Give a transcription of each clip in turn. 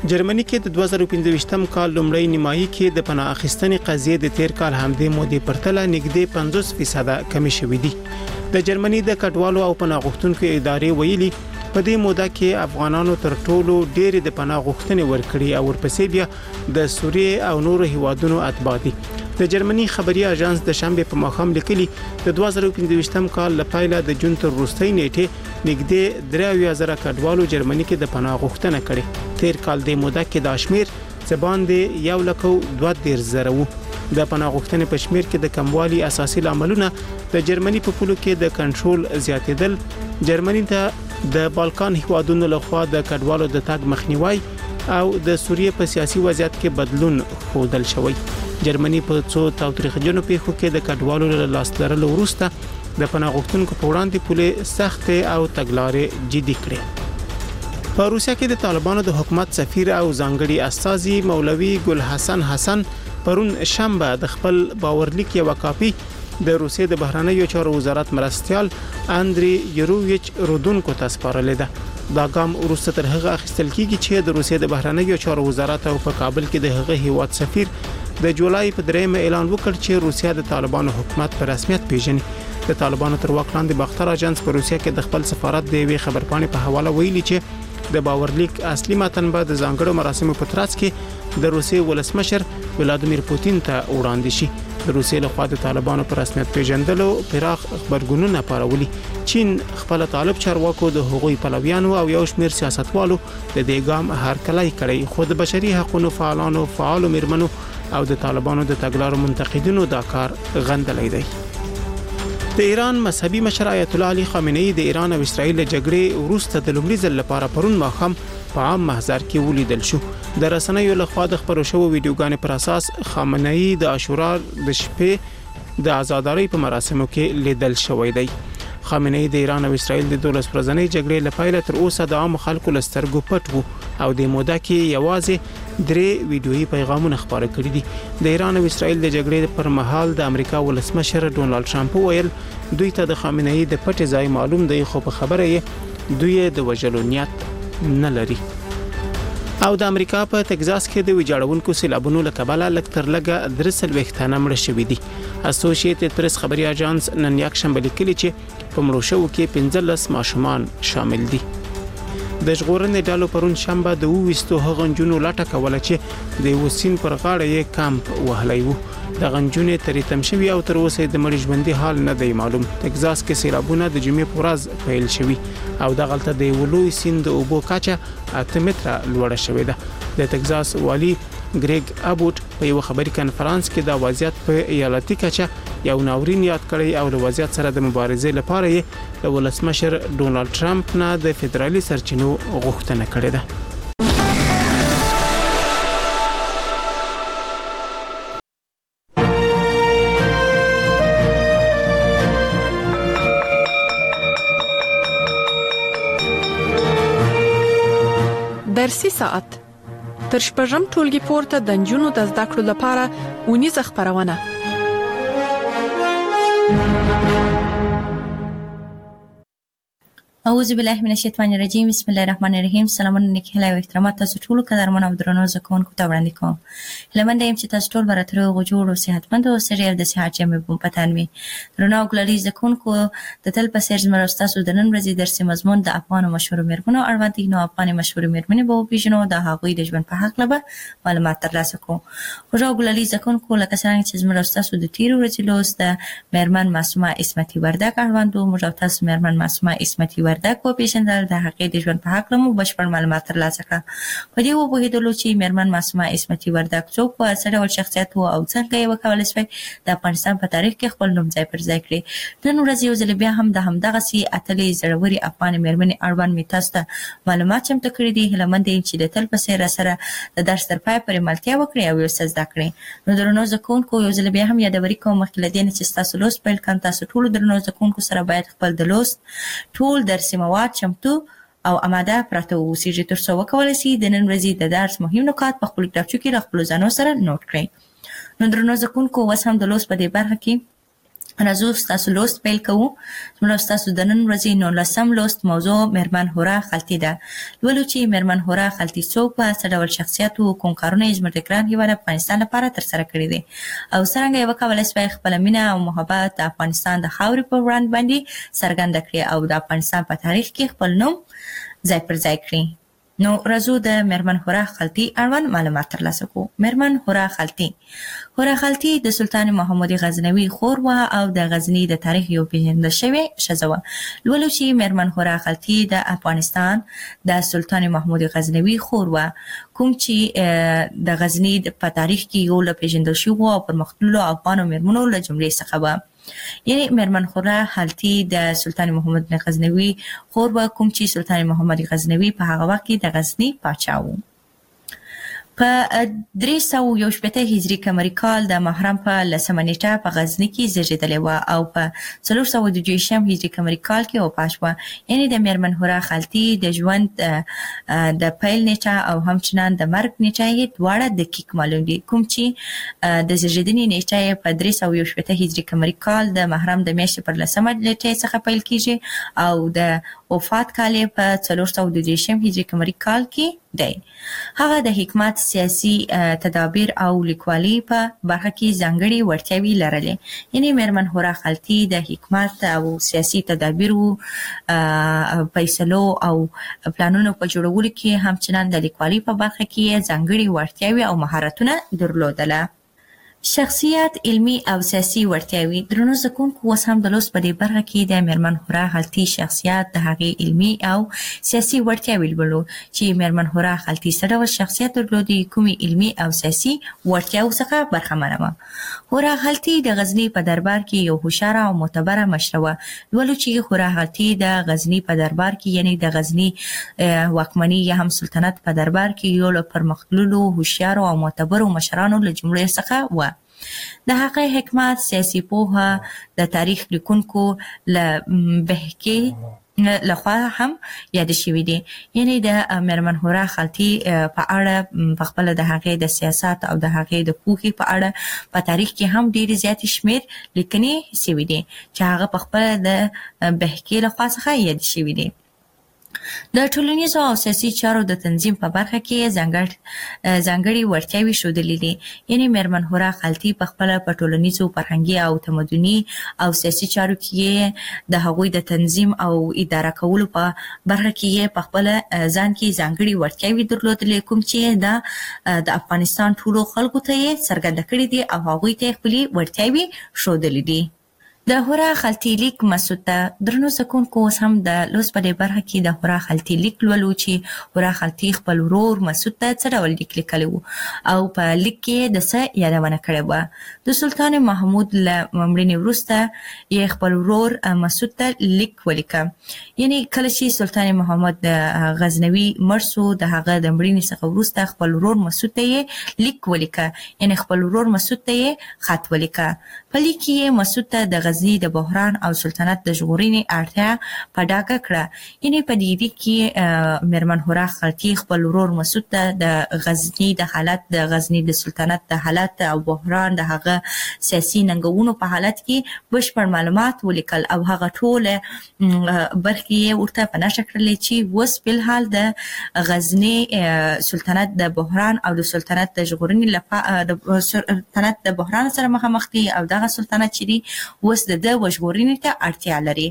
جرمني کې د 2015م کال لومړی نیمایي کې د پناه اخیستنې قضیې د تیر کال همدې مودې پرتله نږدې 50% کمې شوې دي. د جرمني د کډوالو او پناه غوښتونکو ادارې ویلي په دې موده کې افغانانو تر ټولو ډېر د پناه غوښتنې ورکړي او ورپسې بیا د سوریې او نورو هیوادونو اتباع دي. د جرمني خبري اژانس د شنبه په ماښام لیکلي د 2015م کال لپاره د جون تر وروستۍ نیټه نږدې 3000 کډوالو جرمني کې د پناه غوښتنه کړې. تیر کال د موده کې د شمیر زبان د 1,210,000 وو. د پناه غوښتنې په شمیر کې د کموالي اساسي عاملونه د جرمني په پولو کې د کنټرول زیاتېدل، جرمني ته د بالکان هیوادونو لخوا د کډوالو د تګ مخنیوي او د سوریې په سیاسي وضعیت کې بدلون ښودل شوی. جرمني په څو تاوتریخجنو پیښو کې د کډوالو له لاس لرلو وروسته د پناه غوښتونکو په وړاندې پولې سخت او تګلارې جدي کړې. په روسیه کې د طالبانو د حکومت سفیر او ځانګړي استازي مولوي ګل حسن پرون شنبه د خپل باورلیک یو کاپی د روسیې د بهرنیو چارو وزارت مرستيال اندري یوروویچ رودونکو ته سپارلې ده. دا ګام وروسته تر هغه اخیستل کیږي چې د روسیې د بهرنیو چارو وزارت او په کابل کې د هغه هیواد سفیر د جولای په 3 اعلان وکړ چې روسیه د طالبانو حکومت په رسمیت پیژني. د طالبانو تر واک لاندې باختر اژانس په روسیه کې د خپل سفارت د وی خبرپاڼې په حواله ویلي چې د باورلیک اصلي متن به د ځانګړو مراسمو په ترڅ کې د روسیې ولسمشر ولادیمیر پوتین ته وړاندې شي. د روسیې لخوا د طالبانو په رسمیت پیژندلو پراخ خبرګونونه پارولي. چین خپل طالب چارواکو د حقوقي پلویانو او یو شمېر سیاستوالو د دې ګام هرکلی کړی، خو د بشري حقوقو فعالو میرمنو او د طالبانو د تګلارو منتقدینو دا کار غندلی دی. د ایران مذهبي مشر آیت الله علي خامنه‌ای د ایران او اسرائیل جګړې وروسته د لومړي ځل لپاره پرون ماښام په عام محضر کې ولیدل شو. د رسنیو لخوا د خبرو شوو ویډیوګانې پر اساس خامنه‌ای د عاشورا د شپې د آزادۍ په مراسمو کې لیدل شوی دی. خامنه‌ای د ایران او اسرائیل د 12 ورځې جګړې لپاره تر اوسه د عام خلکو لسترګو پټ وو او د موده کې یوازې 3 ویډیويي پیغامونه خبره کړي دي. د ایران او اسرائیل د جګړې پر مهال د امریکا ولسمشر ډونالد ټرمپ ویل دوی ته د خامنه‌ای د پټ ځای معلوم دی، خو په خبره یې دوی د وژلو نیت نه لري. او د امریکا په تگزاس کې د ویجاړونکو سیلابونو له کبله لکتر لګه 300 تنه مړه شوي دي. اسوسییټډ پریس خبري اژانس نن یکشنبه لیکلي چې په مړو شوو کې 15 ماشومان شامل دي. د ژغورنې ډلو پرون شنبه د 20 هغه جنونو لاټه کوله چې د وسین پر غاړه یې کمپ وهلی وو. د غنجونې ترې تم شوی او تر اوسه د مړي ژوندۍ حال نه دی معلوم. تگزاس کې سیلابونه د جمعې په ورځ پیل شوي او د غلطه د ولوي سیند د اوبو کچه 8 متره لوړه شوې ده. د تگزاس والی ګریګ ابوټ په یو خبري کانفرنس کې د وضعیت په ایالتي کچه یو ناورین یاد کړی او د وضعیت سره د مبارزې لپاره یې د ولسمشر ډونالد ټرمپ نه د فدرالي سرچینو غوښتنه کړې ده. درسي ساعت تر شپږم ټولګي پورته د نجونو د زده کړو لپاره ونیزه خبرونه. اعوذ بالله من الشیطان الرجیم. بسم الله الرحمن الرحیم. سلامونه نیکی هیله او احترامات تاسو ټول قدرمن او درنو زکونکو ته وړاندې کوم. هلمند يم چې تاسو ټول براترو غوړو او صحتمند او سریع د صحت جامې په پتان وي. درنو ګلالي زکونکو د تل په سر زمرا تاسو د نن ورځې درسي مضمون د افغان مشهور میرمنو اړوند دي. نو افغان مشهور میرمنې به پیژنو د هغوی د ژوند په حق لبه معلومات ترلاسه کوو. غوړو ګلالي زکونکو لکه څنګه چې زمرا تاسو د تیر ورځې لوست د میرمن معصومه اسمتي وردک اړوند او موږ تاسو میرمن معصومه اسمتي وردک په پیژندل د هغې د ژوند په حق لمو بشپړ معلومات ترلاسه کړه. په دې وپوهېدلو چې میرمن معصومه اسمتي وردک څوک وه، څه ډول شخصیت و او څنګه یې وکولی شوی د افغانستان په تاریخ کې خپل نوم ځای پر ځای کړي. نن ورځ یو ځل بیا هم د همدغسې اتلې زړورې افغان میرمنې اړوند مې تاسو ته معلومات چمتو کړي دي. هیله مند یم چې د تل په څېر راسره د درس تر پایه پورې ملتیا وکړئ او یو څه زده کړئ. نو درنو زده کوونکو یو ځل بیا هم یادوري کوم مخکې له دې نه چې ستاسو لوست پیل کړم، تاسو ټولو درنو زده کوونکو سره باید خپل د لوست ټول درسي مواد چمتو او اماده پراته اوسیږي تر څو وکولی شي د نن ورځې د درس مهم نکات په خپلو کتابچو کې له خپلو ځانو سره نوټ کړئ. نو درنو زده کوونکو اوس هم د لوست په دې برخه کې راځو ستاسو لوست پیل کوو. زموږ ستاسو د نن ورځې 19 لوست موضوع میرمن هورا خلطي ده. ولو چې میرمن هورا خلطي څوک په څه ډول شخصیت او کوم کارونه یې زموږ د ګران هیواد افغانستان لپاره ترسره کړي دي او څرنګه یې وکولای شوی خپل مینه او محبت د افغانستان د خاورې په وړاندې باندې څرګنده کړي او د افغانستان په تاریخ کې خپل نوم ځای پر ځای کړي. نو راځو د میرمن هورا خلطي اړوند معلومات ترلاسه کوو. میرمن هورا خلطي د سلطان محمود غزنوي خور وه او د غزني د تاریخ یو پیژندل شوی ښځه وه. لولو چې میرمن هورا خلطي د افغانستان د سلطان محمود غزنوي خور وه، کوم چې د غزني په تاریخ کې یو له پیژندل شویو او پرمختللو افغانو میرمنو له جملې څخه وه. یعنی میرمن هورا خلطي د سلطان محمود غزنوي خور وه، کوم چې سلطان محمد غزنوي په هغه وخت کې د غزني پاچا و. په 318 هجري قمري کال د محرم په 10مه نیټه په غزني کې زیږېدلې وه او په 422 هجري قمري کال کې وفات شوه. یعنی د میرمن هورا خلطي د ژوند د پیل نیټه او همچنان د مرګ نیټه یې دواړه دقیق معلوم دي، کوم چې د زیږېدنې نیټه یې په 318 هجري قمري کال د محرم د میاشتې پر 10مه نیټه څخه پیل کیږي او د وفات کال یې په 422 هجري قمري کال کې دی. هغه د حکمت، سیاسي تدابیر او لیکوالي په برخه کې ځانګړي وړتیاوې لرلې. یعنی میرمن هورا خلطي د حکمت او سیاسي تدابیرو، فیصلو او پلانونو په جوړولو کې همچنان د لیکوالي په برخه کې ځانګړي وړتیاوې او مهارتونه درلودله. شخصیت، علمي او سیاسي وړتیاوې. درنو زده کوونکو، اوس هم د لوست په دې برخه کې د میرمن هورا خلطي شخصیت، د هغې علمي او سیاسي وړتیاوې لولو چې میرمن هورا خلطي څه ډول شخصیت درلودي، کومې علمي او سیاسي وړتیاوو څخه برخمنه وه. هورا خلطي د غزني په دربار کې یو هوښیاره او معتبره مشره وه. لولو چې هورا خلطي د غزني په دربار کې، یعنی د غزني واکمني یا هم سلطنت په دربار کې یو له پرمختللو هوښیارو او معتبرو مشرانو له جملې څخه وه. د هغه حکمت، سیاسي پوهه د تاریخ لیکونکو له بهکې لخوا هم یاد شوي دي. یعنی د میرمن هورا خلطي په اړه په خپل د هغې د سیاست او د هغې د پوهې په اړه په تاریخ کې هم ډېر زیات شمیر لیکنې شوي دي چې هغه په خپل د بهکې لخوا څخه یاد شوي دي. د ټولنیزو او سیاسي چارو د تنظیم په برخه کې ځانګړي وړتیاوې ښودلې دي. یعنی میرمن هورا خلطي په خپله په ټولنیزو، فرهنګي او تمدني او سیاسي چارو کې د هغوی د تنظیم او اداره کولو په برخه کې په خپله ځان کې ځانګړي وړتیاوې درلودلې، کوم چې د افغانستان ټولو خلکو ته یې څرګنده کړي دي او هغوی ته یې خپلې وړتیاوې ښودلې دي. د هورا خلطي لیک مسعود ته. درنو زده کوونکو، اوس هم د لوست په دې برخه کې د هورا خلطي لیک لولو چې هورا خلطي خپل ورور مسعود ته څه ډول لیک لیکلی و او په لیک کې د څه یادونه کړې وه. د سلطان محمود له مړینې وروسته یې خپل ورور مسعود ته لیک ولیکه. یعنی کله چې سلطان محمود غزنوي مړ سو، د هغه د مړینې څخه وروسته خپل ورور مسعود ته یې لیک ولیکه. یعنی خپل ورور مسعود ته یې خط ولیکه. په لیک کې یې مسعود ته د غزني د بحران او سلطنت د ژغورنې اړتیا په ډاګه کړه. یعنی په دې لیک کې میرمن هورا خلطي خپل ورور مسعود ته د غزني د حالت، د غزني د سلطنت د حالت او بحران، د هغه سیاسي ننګونو په حالت کې بشپړ معلومات ولیکل او هغه ټول برخې یې ورته په نښه کړلې چې اوس فلحال د غزني سلطنت د بحران او د سلطنت د ژغورنې لپاره د سلطنت د بحران سره مخامخ دي او دغه سلطنت چې دی اوس د وژغورنې ته اړتیا لري.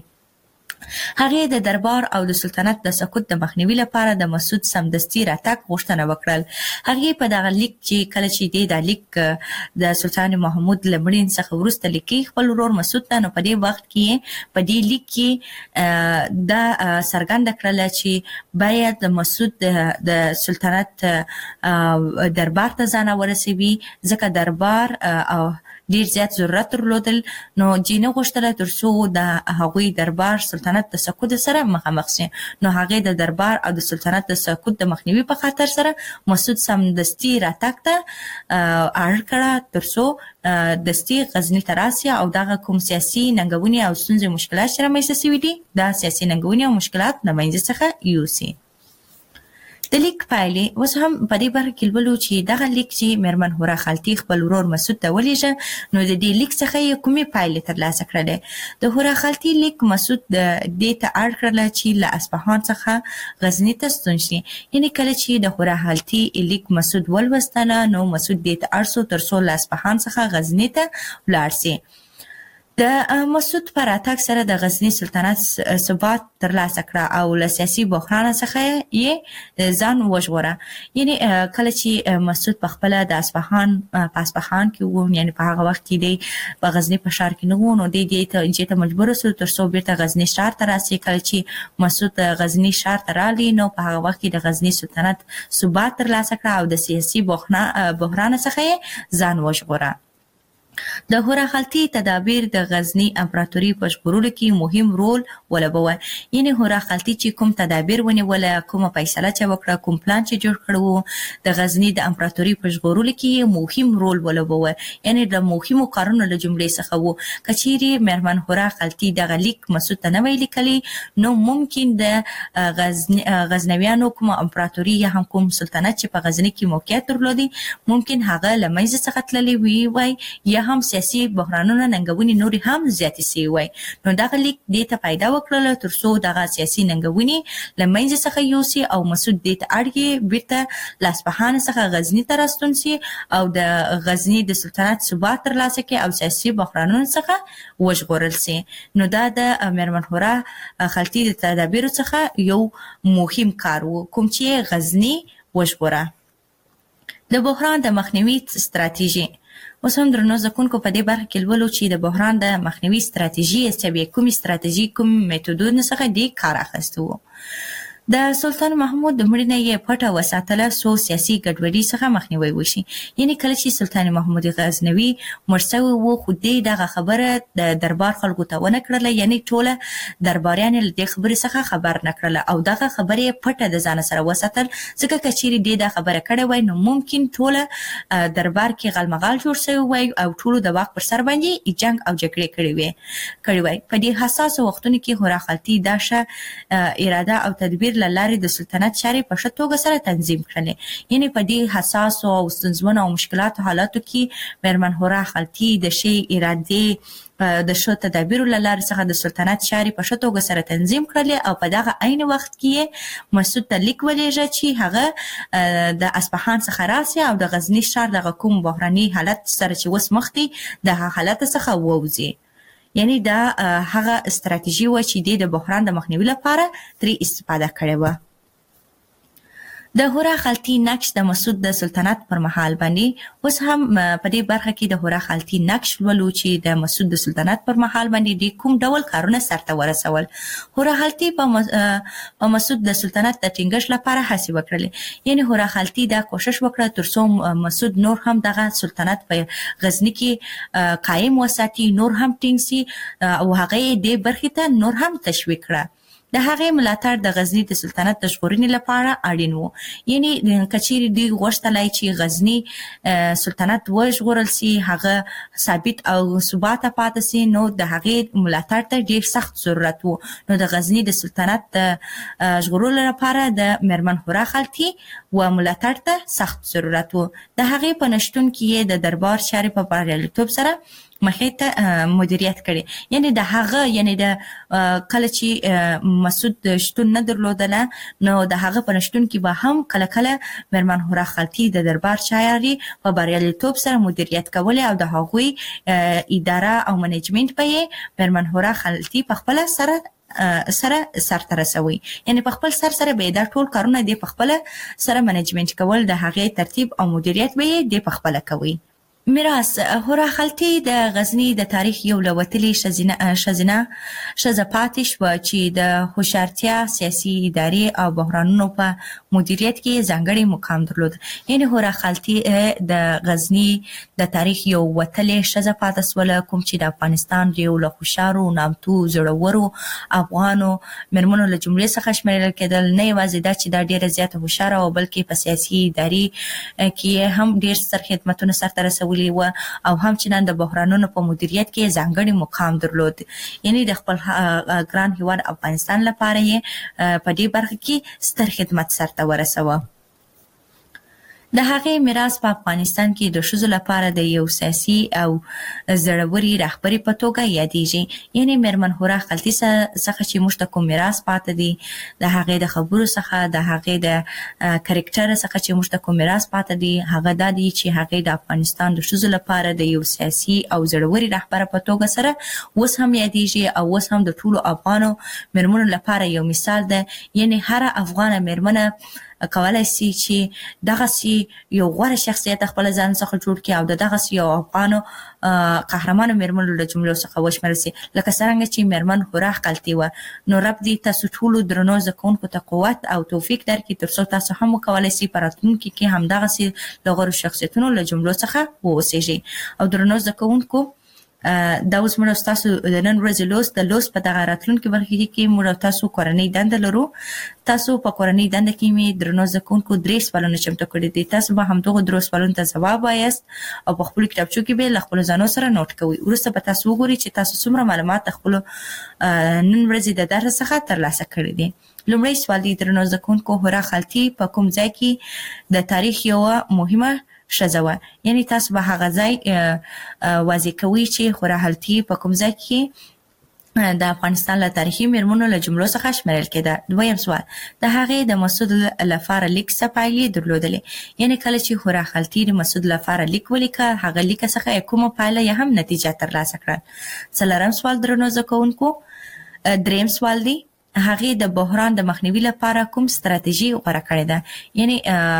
هغې د دربار او د سلطنت د سقوط د مخنیوي لپاره د مسعود سمدستي راتګ غوښتنه وکړل. هغې په دغه لیک چې کله چې دی دا لیک د سلطان محمود له مړینې څخه وروسته لیکي خپل ورور مسعود ته، نو په دې وخت کې په دې لیک کې دا څرګنده کړله چې باید د مسعود د سلطنت دربار ته ځان ورسوي، ځکه دربار او ډیر زیات ضرورت درلودل. نو جینه غوښتله تر څو د هغوی دربار سلطنت د سقوط سره مخامخ شي. نو هغې د دربار او د سلطنت د سقوط د مخنیوي په خاطر سره مسعود سمدستي راتګ ته اړ کړه تر څو دستي غزني ته راسي او دغه کوم سیاسي ننګونې او ستونزې مشکلات چې رامنځته شوي دي دا سیاسي ننګونې او مشکلات له منځه څخه یوسي. د لیک پایلې اوس هم په دې برخه کې ولولو چې دغه لیک چې میرمن هورا خالتي خپل ورور مسعود ته ولېږه نو د دې لیک څخه یې کومې پایلې ترلاسه کړلې. د هورا خالتي لیک مسعود د دې ته اړ کړل چې له اصفهان څخه غزني ته ستون شي. یعنې کله چې د هورا خالتي لیک مسعود ولوستله نو مسعود دې ته اړ شو تر څو له اصفهان څخه غزني ته ولاړ شي. د مسعود پر راتګ سره د غزني سلطنت ثبات ترلاسه کړه او له سیاسي بحران څخه یې ځان وژغوره. یعنې کله چې مسعود په خپله د اصفهان په اصفهان کې و، یعنې په هغه وخت کې دی په غزني په ښار کې نه و، نو دی دې ته مجبور شو تر څو بیرته غزني ښار ته راسي. کله چې مسعود غزني ښار ته راغلی نو په هغه وخت کې د غزني سلطنت ثبات ترلاسه کړه او د سیاسي بحران څخه یې ځان وژغوره. د هورا خالتي تدابیر د غزني امپراتوري په ژغورلو کې مهم رول ولوباوه. یعنې هورا خالتي چې کوم تدابیر ونیوله، کومه فیصله چې وکړه، کوم پلان چې جوړ کړی د غزني د امپراتوري په ژغورلو کې مهم رول ولوباوه. یعنې د مهمو کارونو له جملې څخه و. که چیرې میرمن هورا خالتي دغه لیک مسعود ته نه وی لیکلی نو ممکن د غزنویانو کومه امپراتوري یا هم کوم سلطنت چې په غزني کې موقعیت درلودي ممکن هغه له منځه څخه تللی وی یا هم سیاسي بحرانونه ننګونې نورې هم زیاتې سوي وای. نو دغه لیک دې ته پیدا وکړله تر څو دغه سیاسي ننګونې له منځه څخه یوسي او مسعود دې ته اړ کې بیرته له اصفهان څخه غزني ته راستون سي او د غزني د سلطنت ثبات ترلاسه کړي او سیاسي بحرانونو څخه وژغورل سي. نو دا د میرمن هورا خالتي د تدابیرو څخه یو مهم کار و کوم چې غزني وژغوره. د بحران د مخنیوي ستراتیژي. اوس هم درنو زکونکو په دې برخه کې لولو چې د بحران د مخنیوي ستراتیژي کومې ستراتیژي کوم میتودونو څخه دې کار اخیستی و. د سلطان محمود د مړینې یې پټه وساتله څو سیاسي ګډوډۍ څخه مخنیوی وشي. یعنې کله چې سلطان محمود غزنوي مړ شوی و خو دې دغه خبره د دربار خلکو ته ونه کړله، یعنې ټوله درباریان له دې خبرې څخه خبر نه کړله او دغه خبرې یې پټه د ځانه سره وساتل، ځکه که چیرې دې دا خبره کړې وای نو ممکن ټوله دربار کې غالمغال جوړ شوی وای او ټولو د واک پر سر باندې جنګ او جګړې کړې وای. په دې حساسو وختونو کې هورا خالتي دا ښه اراده او تدبیر له لارې د سلطنت چارې په ښه توګه سره تنظیم کړلې. یعنې په دې حساسو او ستونزمنو او مشکلاتو حالاتو کې میرمن هورا خالتي د ښې ارادې د ښه تدابیرو له لارې څخه د سلطنت چارې په ښه توګه سره تنظیم کړلې او په دغه عین وخت کې مسعود ته لیک ولېږه چې هغه د اصفهان څخه راسي او د غزني ښار دغه کوم بحراني حالت سره چې اوس مخ دی دغه حالت څخه ووځي. یعنی دا هغه استراتیژي و چې د بحران د مخنیوي لپاره ترې استفاده کړې وه. د هورا خالتي نقش د مسعود د سلطنت پر مهال باندې اوس هم په دې برخه کې د هورا خالتي نقش ولولو چې د مسعود د سلطنت پر مهال باندې د کوم ډول کارونه سرته ورسول. هورا خالتي په مسعود د سلطنت د ټینګښت لپاره هڅې وکړلې. یعنې هورا خالتي دا کوشش وکړه تر څو مسعود نور هم دغه سلطنت په غزني کې قایم وساتي، نور هم ټینګ سي او هغه یې دې برخې ته نور هم تشویق کړه. د هغې ملاتړ د غزني د سلطنت د ژغورنې لپاره اړین و. یعنې که چیرې دوی غوښتلی چې غزني سلطنت وژغورل سي، هغه ثابت او ثباته پاتې سي، نو د هغې ملاتړ ته ډېر سخت ضرورت و. نو د غزني د سلطنت د ژغورلو لپاره د میرمن هورا خالتي و ملاتړ ته سخت ضرورت و. د هغې په نشتون کې یې د دربار چارې په بریالیتوب سره مخې ته مدیریت کړي. یعنی د هغه د کله چې مسعود شتون نه درلودله نو د هغه په نشتون کې به هم کله کله میرمن هورا خالتي د دربار چارې په بریالیتوب سره مدیریت کولې او د هغوی اداره او منیجمنت به یې میرمن هورا خالتي په خپله سرته رسوي. یعنی په خپل سره به دا ټول کارونه دی په خپله سره منیجمنت کول، د هغې ترتیب او مدیریت به یې دی په خپله کوي. میراث. هورا خالتي د غزني د تاریخ یو له وتلې ښځه پاتې شوه چې د هوښیارتیا، سیاسي ادارې او بحرانونو په مدیریت کې ځانګړی مقام درلود. یعنې هورا خالتي د غزني د تاریخ یو وتلې ښځه پاتې شوله کوم چې د افغانستان د یو له هوښیارو، نامتو، زړورو افغانو مېرمنو له جملې څخه شمیرل کېدل. نه یوازې دا چې دا ډېره زیاته هوښیاره وه بلکې په سیاسي ادارې کې هم ډېر ستر خدمتونه سرته رسولي نیولې و او همچنان د بحرانونو په مدیریت کې ځانګړي مقام درلود. یعنی د خپل ګران هیواد افغانستان لپاره یې په دې برخه کې ستر خدمت سرته ورسوه. د هغې میراث په افغانستان کې د ښځو لپاره د یو سیاسي او زړوري رهبري په توګه یادېږي. یعنی میرمن هورا خلطي څخه چې موږ ته کوم میراث پاتې دی، د هغې د خبرو څخه، د هغې د کرکټر څخه چې موږ ته کوم میراث پاتې دی، هغه دا دی چې هغې د افغانستان د ښځو لپاره د یو سیاسي او زړوري رهبر په توګه سره اوس هم یادېږي او اوس هم د ټولو افغانو میرمنو لپاره یو مثال ده. یعنی هر افغانه میرمنه کولای شي چې دغه یو غوره شخصیت خپل ځان څخه جوړ کړي او دغه یو افغانو قهرمانو میرمنو له جملو څخه وشمېرل شي، لکه څنګه چې میرمن هورا خلطي و. نو رب دې تاسو ټولو درنو زده کوونکو ته قوت او توفیق درکړي ترڅو تاسو هم وکولای شئ په راتلونکي کې همدغسې له غوره شخصیتونو له جملو څخه واوسیږئ. او درنو زده کوونکو، دا اوس موږ تاسو د نن ورځې لوست په دغه راتلونکي برخه کې موږ تاسو کورنۍ دنده لرو. تاسو په کورنۍ دنده کې مې درنو زده کوونکو 3 سوالونه چمتو کړي دي. تاسو به همدغه 3 سوالونو ته ځواب وایاست او په خپل کتابچو کې به له خپل ځانو سره نوٹ کوئ. وروسته به تاسو وګورئ چې تاسو څومره معلومات خپل نن ورځې د درس څخه ترلاسه کړي دي. لومړی سوال دی: درنو زده کوونکو، هورا خلطي په کوم ځای کې د تاریخ یو مهمه ښځه وه؟ یعنی تاسو به هغه ځای واضح کوئ چې هورا خلطي په کوم ځای کې د افغانستان له تاریخي میرمنو له جملو څخه شمیرل کېده. دویم سوال: د هغې د مسعود لپاره لیک څه پایلې درلودلې؟ یعنی کله چې هورا خلطي د مسعود لپاره لیک ولیکه، هغه لیک څخه کومه پایله یا هم نتیجه ترلاسه کړه؟ څلورم سوال درنو زده کوونکو: دریم سوال دی: هغې د بحران د مخنیوي لپاره کوم ستراتیژي غوره کړې ده؟ یعنی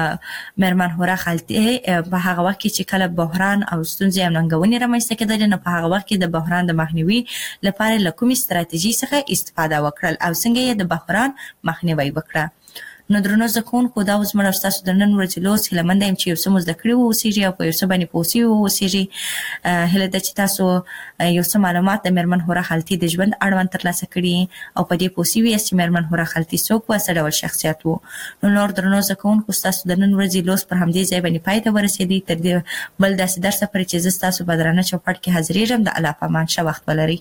میرمن هورا خلطي په هغه وخت کې چې کله بحران او ستونزې او ننګونې رامنځته کېدلې، نو په هغه وخت کې د بحران د مخنیوي لپاره له کومې ستراتیژي څخه استفاده وکړل او څنګه یې د بحران مخنیوی وکړه؟ نو درنو زده کوونکو، دا اوس موږ ستاسو د نن ورځې لوست هیله منده یم چې یو څه مو زده کړي واوسیږي او په یو څه باندې پوه سوي واوسیږي. هیله ده چې تاسو یو څه معلومات د میرمن هورا خلطي د ژوند اړوند ترلاسه کړي او په دې پوه سوي یاست چې میرمن هورا خلطي څوک و، څه ډول شخصیت و. نو نور درنو زده کوونکو، ستاسو د نن ورځې لوست پر همدې ځای باندې پای ته ورسېدی. تر دې بل داسې درسه پورې چې زه ستاسو په درانه چوپړ کې حاضرېږم، د الله په امان. ښه وخت ولرئ.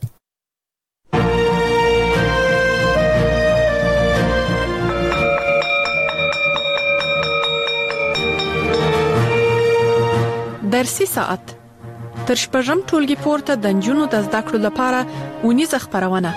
درسي ساعت تر شپږم ټولګي پورته د نجونو د زده کړو لپاره ونیزه خبرونه.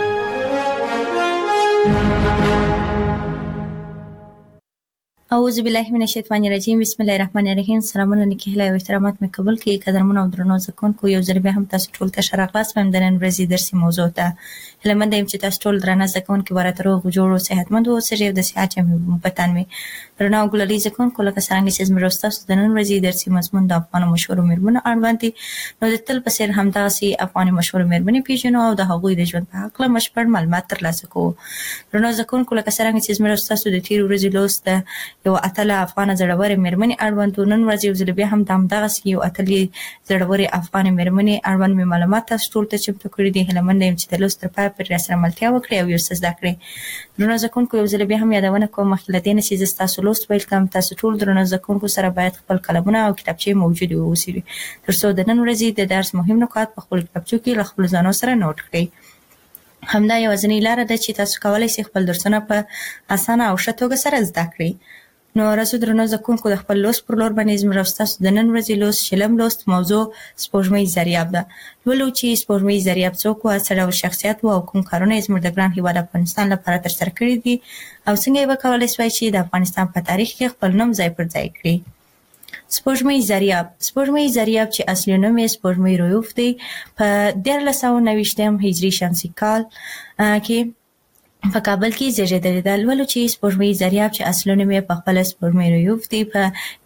اعوذ بالله من الشیطان الرجیم. بسم الله الرحمن الرحیم. سلامونه نیکی هیله او احترامات مې قبول کړئ. قدرمن او درنو زده کوونکو، یو ځل بیا هم تاسو ټول ته ښه راغلاست وایم د نن ورځې درسي موضوع ته. هیله منده یم چې تاسو ټول درانه زده کوونکي به راته روغ جوړ او صحتمند واوسئ او د صحت جامې په تن وي. درنو او ګلالي زده کوونکو، لکه څرنګه چې زموږ ستاسو د نن ورځې درسي مضمون د افغانو مشهورو میرمنو اړوند دی، نو د تل په څېر همداسې افغاني مشهورو میرمنې پیژنو او د هغوی د ژوند په هکله بشپړ معلومات ترلاسه کوو. درنو زده کوونکو، لکه څرنګه چې زموږ ستاسو د تېرې ورځې لوست د یو اتله افغانه زړورې میرمنې اړوند و، نن ورځ یو ځل بیا هم د همدغسې یو اتلې زړورې افغانې میرمنې اړوند مې معلومات تاسو ټول ته چمتو کړي دي. هیله منده یم چې د لوست تر پایه پورې راسره ملتیا وکړئ او یو څه زده کړئ. درنو زده کوونکو، یو ځل بیا هم یادونه کوم مخکې له دې نه چې زه ستاسو لوست پیل کړم، تاسو ټول درنو زده کوونکو سره باید خپل قلمونه او کتابچې موجودې واوسي تر څو د نن ورځې د درس مهم نکات په خپل کتابچو کې له خپلو ځانو سره نوټ کړئ. همدا یوازینۍ لاره ده چې تاسو کولی شئ خپل درسونه په اسانه او ښه توګه سره زده کړئ. نو راځو درنو زده کوونکو، د خپل لوست پر لور باندې زموږ او ستاسو د نن ورځې لوست شلم لوست موضوع سپوږمۍ زریاب ده. لولو چې سپوږمۍ زریاب څوک و، څه ډول شخصیت و او کوم کارونه یې زموږ د ګران هېواد افغانستان لپاره ترسره کړي دي او څنګه یې به کولی سوای چې د افغانستان په تاریخ کې خپل نوم ځای پر ځای کړي. سپوږمۍ زریاب چې اصلي نوم یې سپوږمۍ رویوف دی، په 1329 هجري شمسي کال کې په کابل کې زیږېدلې ده. لولو چې سپوږمۍ زریاب چې اصلي نوم یې پخپله سپوږمۍ رویوف دی، په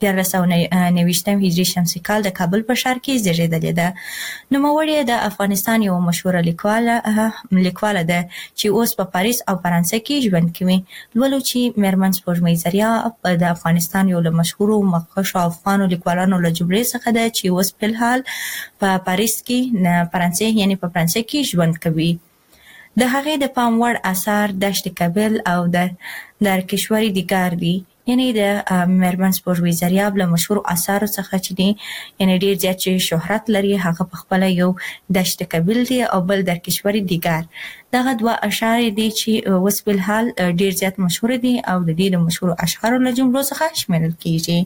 1329 هجري شمسي کال د کابل په ښار کې زیږېدلې ده. نوموړې د افغانستان یوه مشهوره لیکواله ده چې اوس په پاریس او فرانسه کې ژوند کوي. لولو چې میرمن سپوږمۍ زریاب د افغانستان یو له مشهورو مخکښو افغانو لیکوالانو له جملې څخه ده چې اوس فلحال په پاریس کې په فرانسه کې ژوند کوي. د هغې د پام وړ اثار دشت کابل او در کشور دیگر دي. یعنی د میرمن سپوږمۍ زریاب له مشهور آثارو څخه چې دی یعنی ډیر زیات چې شهرت لري هغه په خپل یو دشت کبیل دی او بل در کشوري دیګر دغه دوه اشعار دي چې اوس په حال ډیر زیات مشهور دي او د دې د مشهور اشعارو له جملو څخه شمیرل کیږي.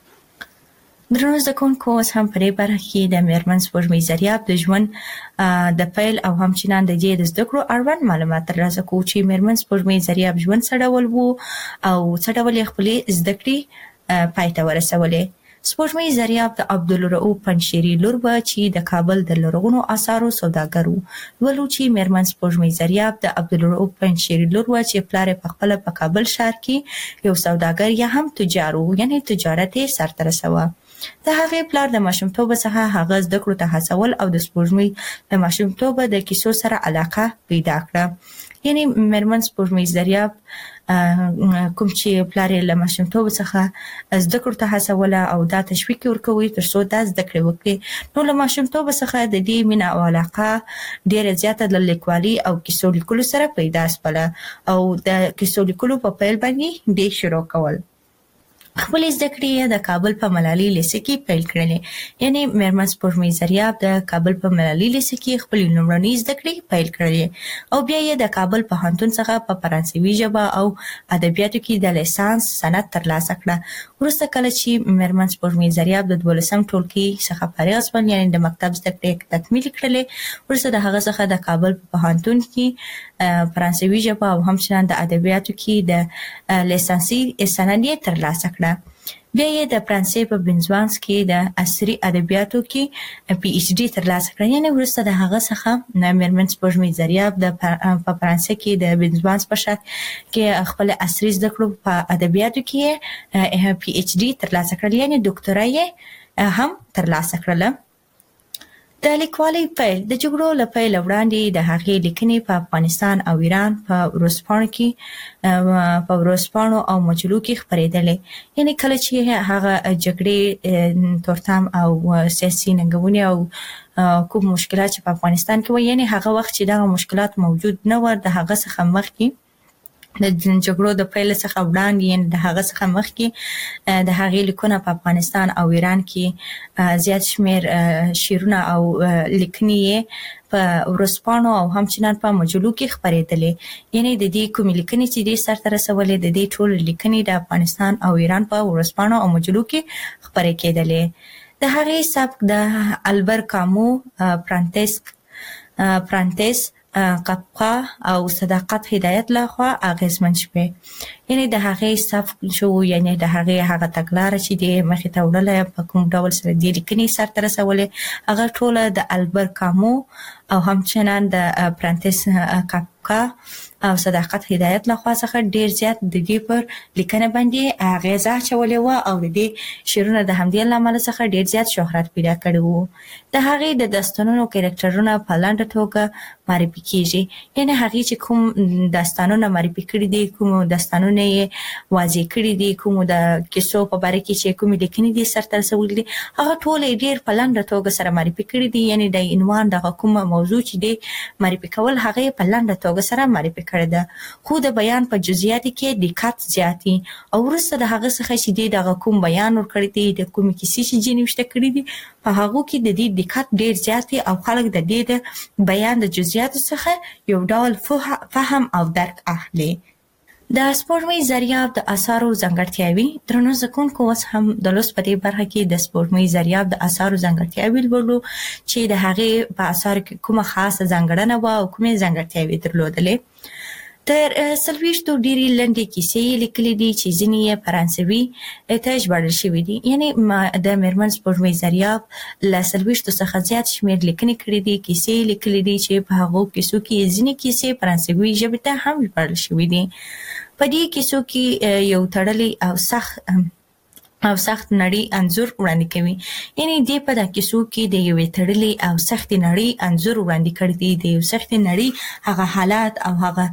درنو زده کوونکو اوس هم په دې برخه کې د میرمن سپوږمۍ زریاب د ژوند د پیل او همچنان د دې د زده کړو اړوند معلومات ترلاسه کوو چې میرمن سپوږمۍ زریاب ژوند څه ډول وو او څه ډول یې خپلې زده کړې پای ته ورسولې. سپوږمۍ زریاب د عبدالرؤف پنجشیري لور وه چې د کابل د لرغونو آثارو سوداګر و. ولو چې میرمن سپوږمۍ زریاب د عبدالرؤف پنجشیري لور وه چې پلار یې پخپله په کابل ښار کې یو سوداګر یا هم تجار و یعنی تجارت یې سرته رسوه. د هغې پلار د ماشومتوبه څخه هغه زده کړو ته هڅول او د سپوږمۍ د ماشومتوبه د کیسو سره علاقه پیدا کړه. یعنی میرمن سپوږمۍ زریاب کوم چې پلار یې له ماشومتوبه څخه زده کړو ته هڅوله او دا تشویق ورکوي تر څو دا زده کړې وکړي. نو له ماشومتوبه څخه د دې مینه او علاقه ډیره زیاته د لیکوالي او کیسو لیکلو سره پیدا شوله او د کیسو لیکلو په پیل باندې دې شروع کول. خپل زده کړې د کابل په ملالي لیسه کې پیل کړلې. یعنی میرمن سپوږمۍ زریاب د کابل په ملالي لیسه کې خپل لومړنۍ زده کړې پیل کړلې او بیا یې د کابل پوهنتون څخه په فرانسوي ژبه او ادبیاتو کې د لیسانس سند ترلاسه کړه. وروسته کله چې میرمن سپوږمۍ زریاب د 12م ټولګي څخه فارغ شول یعنی د مکتب زده کړې تکمیل کړلې وروسته د هغه څخه د کابل په پوهنتون کې فرانسوي ژبه او همچنان د ادبیاتو کې د لیسانسي سند ترلاسه کړه. بیا یې د فرانسې په بنزوانس کې د عصري ادبیاتو کې پی ایچ ډي ترلاسه کړه. یعنی وروسته د هغه څخه میرمن سپوږمۍ زریاب په فرانسې کې د بنزوانس په شاک کې خپل عصري زده کړو په ادبیاتو کې پی ایچ ډي ترلاسه کړل یعنی ډاکټورا یې هم ترلاسه کړله. د لیکوالۍ پیل د جګړو له پیل وړاندې د هغې لیکنې په افغانستان او ایران په ورځپاڼو او مجلو کې خپرېدلې. یعنی کله چې هغه جګړې تورتم او سیاسي ننګونې او کوم مشکلات چې په افغانستان کې و یعنی هغه وخت چې دغه مشکلات موجود نه و د هغه څخه مخکې د جګړو د پیل څخه وړاندې یعنی د هغه څخه مخکې د هغې لیکونه په افغانستان او ایران کې زیات شمیر شعرونه او لیکنې په ورځپاڼو او همچنان په مجلو کې خپرېدلې. یعنی د دې کومې لیکنې چې دې سرته رسولې د دې ټول لیکنې د افغانستان او ایران په ورځپاڼو او مجلو کې خپرې کېدلې. د هغې سبک د البر کامو پرانتیس قبقه او صداقت هدایت لخوا اغیزمن شوه. یعنی د هغې سبک شو یعنی د هغې هغه تګلاره چې د مخې ته وړله په کوم ډول سره دې لیکنې سرته رسولې هغه ټوله د البر کامو او همچنان د پرانتیس قبقه او صداقت هدایت لخوا څخه ډیر زیات د دې پر لیکنه باندې اغیزه اچولې وه او د دې شعرونه د همدې له امله څخه ډیر زیات شهرت پیدا کړی و. د هغې د داستانونو کرکټرونه په لنډه توګه معرفي کیږي. یعنی هغې چې کوم داستانونه معرفي کړي دي کوم داستانونه یې واضح کړي دي کوم د کیسو په باره کې چې کومې لیکنې دي سرته رسولي دي هغه ټول ډیر په لنډه توګه سره معرفي کړي دي. یعنی د عنوان دغه کومه موضوع چې دی معرفي کول هغې په لنډه توګه سره معرفي کړي ده خو د بیان په جزئیاتو کې دقت زیاتی او وروسته د هغه څخه چې دی دغه کوم بیان ورکړی دی د کومې کیسې چې ځینې نوشته کړي دي په هغو کې د دې دقت ډیر زیات دی او خلک د دې د بیان د جزئیاتو څخه یو ډول فهم او درک اخلي. د سپوږمۍ زریاب د آثارو ځانګړتیاوې درنو زده کوونکو اوس هم د لوست په دې برخه کې د سپوږمۍ زریاب د آثارو ځانګړتیاوې لولو چې د هغې په آثارو کې کومه خاصه ځانګړنه وه او کومې ځانګړتیاوې درلودلې. تر 40 ډېرې لنډې کیسې یې لیکلي دي چې ځینې یې فرانسوي ته ژباړل شوي دي. یعنې د میرمن سپوږمۍ زریاب له 40 څخه زیات شمېر لیکنې کړي دي کیسې یې لیکلي دي چې په هغو کیسو کې ځینې کیسې فرانسوي ژبې ته هم ژباړل شوي دي. په دې کیسو کې یو تړلی او سخت نړۍ انځور وړاندې کوي. یعنی دې په د کیسو کې د یوې تړلې او سختې نړۍ انځور وړاندې کړی دی. د یو سختې نړۍ هغه حالات او هغه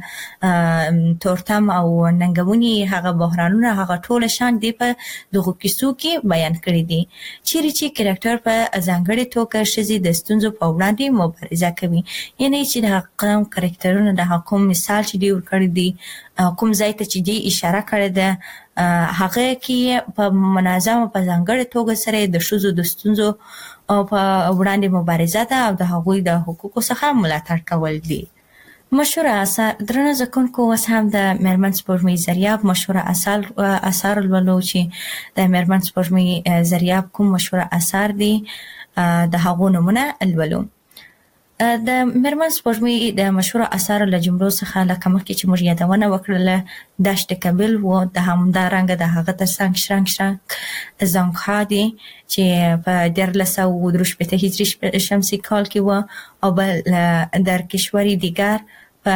تورتم او ننګونې هغه بحرانونه هغه ټول شان دې په دغو کیسو کې بیان کړي دي. چیرې چې کرکټر په ځانګړې توګه ښځې د ستونزو په وړاندې مبارزه کوي. یعنی چې د هغه کرکټرونه د کوم مثال چې دی ورکړی دی کوم ځای ته چې دی اشاره کړې ده هغه کې په منظمه په ځانګړې توګه سره د ښځو د ستونزو په وړاندې مبارزه ده او د هغوی د حقوقو څخه ملاتړ کول دي. مشهور اثار درنه ځکونکو اوس هم د میرمن سپوږمۍ زریاب مشهور اثار لولو چې د میرمن سپوږمۍ زریاب کوم مشهور اثار دي د هغو نمونه لولو. د میرمن سپوږمۍ د مشهور اثارو له جملو څخه لکه مخکې چې موږ یادونه وکړله دشت کابل و د همدارنګه د هغه ترڅنګ شرنګ زنګها دي چې په 1383 هجري شمسي کال کې و او بل در کشوری دیگر په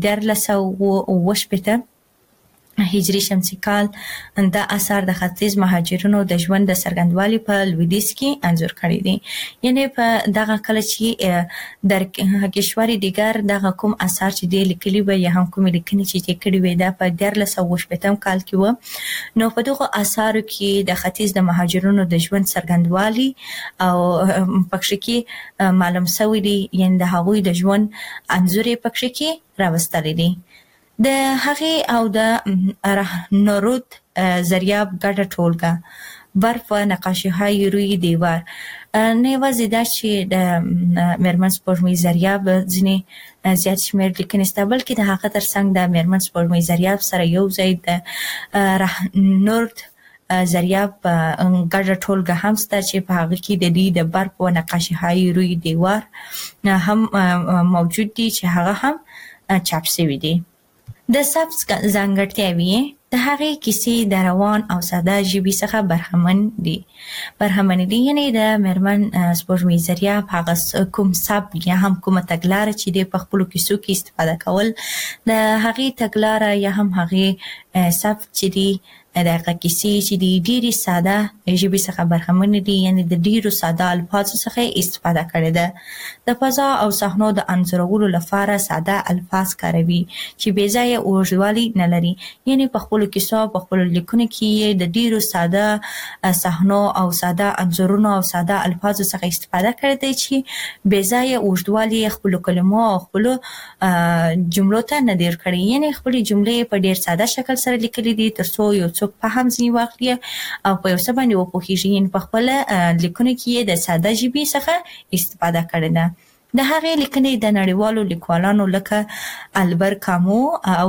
1380 هجري شمسي کال دا اثار د ختیځ مهاجرونو د ژوند د څرګندوالي په لویدیځ کې انځور کړی دي. یعنی په دغه کله چې در کشوري دیگر دغه کوم اثار چې دی لیکلي وي یا هم کوم لیکنې چې کړي وي دا په 1380 کال کې و. نو په دغه اثارو کې د ختیځ د مهاجرونو د ژوند څرګندوالي او پکښې کې معلوم شوی دي، یعنی د هغوی د ژوند انځور پکښې کې راوستل دي. د هغې او د رهنورود زریاب ګډه ټولګه برف و نقاشی‌های روی دیوار نه یوازې دا چې د میرمن سپوږمۍ زریاب ځینې زیات شمېر لیکنې شته، بلکې د هغه ترڅنګ د میرمن سپوږمۍ زریاب سره یو ځای د رهنورود زریاب ګډه ټولګه هم شته چې په هغه کې د دې د برف و نقاشی‌های روی دیوار هم موجود دي چې هغه هم چاپ شوي دي. د سبز ځانګړتیاوې د هغې کیسې د روان او ساده ژبې څخه برخمن دي. یعنی د میرمن سپوږمۍ زریاب هغه کوم سبک یا هم کومه تګلاره چې د په خپلو کیسو کې استفاده کول د هغې تګلاره یا هم هغې سبک چې دی د هغه کیسې چې دی ډېرې ساده ژبې څخه برخمن دي، یعنی د ډېرو ساده الفاظو څخه استفاده کړې ده. د فضا او صحنو د انځورولو لپاره ساده الفاظ کاروي چې بې ځایه اوږدوالی نه لري. یعنی په خپلو کیسو په خپلو لیکنو کې د ډېرو ساده صحنو او ساده انځورونو او ساده الفاظو څخه استفاده کړې ده چې بې ځایه اوږدوالی خپلو کلمو او خپلو جملو ته نه ډېر کړي. یعنی خپلې جملې په ډېر ساده شکل سره لیکلي دي ترڅو یو څوک په هم ځینې واخلي او په یو څه باندې وپوهېږي. یعنې په خپله لیکنو کې یې د ساده ژبې څخه استفاده کړې ده. د هغې لیکنې د نړیوالو لیکوالانو لکه البر کامو او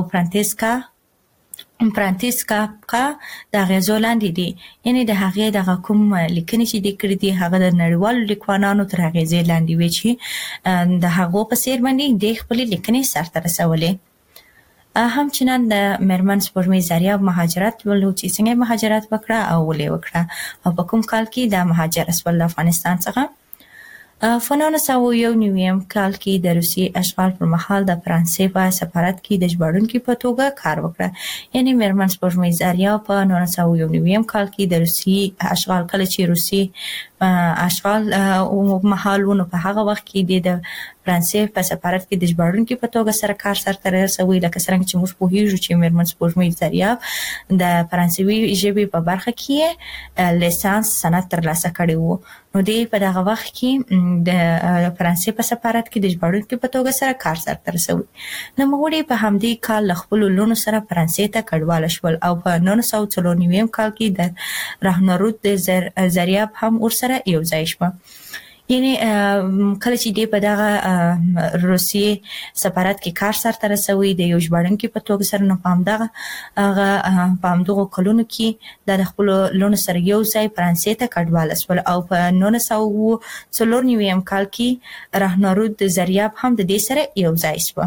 فرانتیسکا د اغېزو لاندې دي. یعنې د هغې دغه کوم لیکنې چې دې کړي دي هغه د نړیوالو لیکوالانو تر اغېزې لاندې وي چې د هغو په څېر باندې دې خپلې لیکنې سرته رسولې. همچنان د میرمن سپوږمۍ زریاب مهاجرت ولو چې څنګه مهاجرت وکړه او ولې وکړه او په کوم کال کې د مهاجر شول له افغانستان څخه. په 1991 کال کې د روسیې اشغال پر مهال د فرانسې په سفارت کې د ژباړونکي په توګه کار وکړه. یعنی میرمن سپوږمۍ زریاب په 1991 کال کې د روسیې اشغال کله چې روسیې اشغال مهال ونه په هغه وخت کې د فرانسې په سفارت کې د ژباړونکي په توګه سره کار سرته رسوي. لکه څرنګه چې موږ پوهیږو چې میرمن سپوږمۍ زریاب د فرانسوي ژبې په برخه کې لیسانس سند ترلاسه کړی و. نو دی په دغه وخت کې د فرانسې په سفارت کې د ژباړونکي په توګه سره کار سرته رسوي. نوموړي په همدې کال له خپلو لوڼو سره فرانسې ته کډواله شول او په 1994 کال کې د رهنورود زریاب هم ورسره یو ځای شوه. یعنی کله چې دی په دغه روسیې سفارت کې کار سرته رسوي د یو ژباړونکي په توګه سره، نو په همدغو کلونو کې د خپلو لوڼو سره یو ځای فرانسې ته کډواله شول او په 1994 کال کې رهنورود زریاب هم د دې سره یو ځای شوه.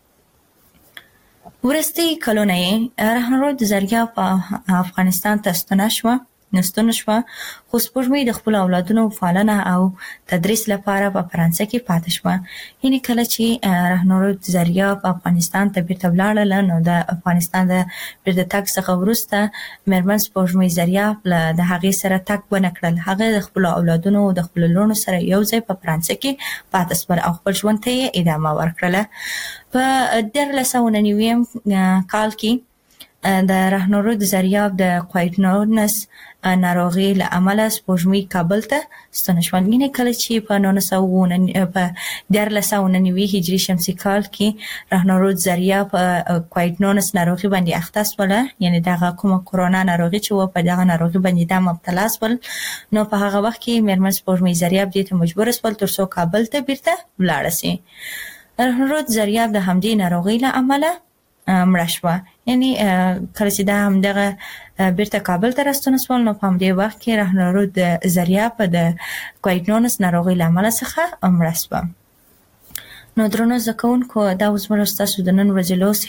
وروستي کلونه یې رهنورود زریاب په افغانستان ته نستون شوه، خو سپوږمۍ د خپلو اولادونو پالنه او تدریس لپاره په فرانسه کې پاتې شوه. یعنې کله چې رهنورود زریاب افغانستان ته بیرته ولاړله نو د افغانستان د بیرته تګ څخه وروسته میرمن سپوږمۍ زریاب د هغې سره تګ ونه کړل. هغه د خپلو اولادونو د خپلو لوڼو سره یو ځای په فرانسه کې پاتې شول او خپل ژوند ته یې ادامه ورکړله. په 1990 کال کې د راهنورود زریاب د کوایټنونس ناروغي له امله سپوږمۍ کابل ته ستنه شول. یعنې کله چې په 1999 هجري شمسي کال کې راهنورود زریاب کوایټنونس ناروغي باندې اخته شول، یعنی دغه کومه کرونا ناروغي چې و په دغه ناروغي باندې د مبتلا شول، نو په هغه وخت کې میرمن سپوږمۍ زریاب دې ته مجبور شول ترڅو کابل ته بیرته ولاړ شي. راهنورود زریاب د همدې ناروغي له امله مړه شوه. یعنی کله چې دا همدغه بیرته کابل ته راستون شول، نو په همدې وخت کې راهنورود زریاب د کوایټنونس ناروغي له امله څخه مړه شوه. نو درنو زده کوونکو، دا اوس موږ ستاسو د نن ورځې لوست